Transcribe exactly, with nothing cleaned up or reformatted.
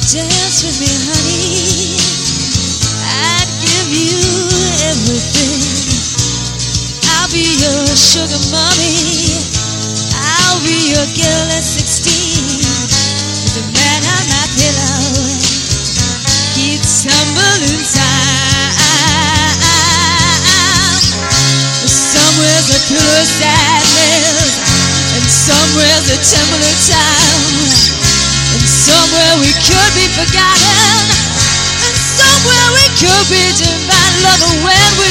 dance with me, honey, I'd give you everything. I'll be your sugar mommy, I'll be your girl at sixteen. The man on my pillow keeps tumbling time. Somewhere's a pillow of sadness, and somewhere's a temple of time, and somewhere we could be forgotten, and somewhere we could be divine lover when we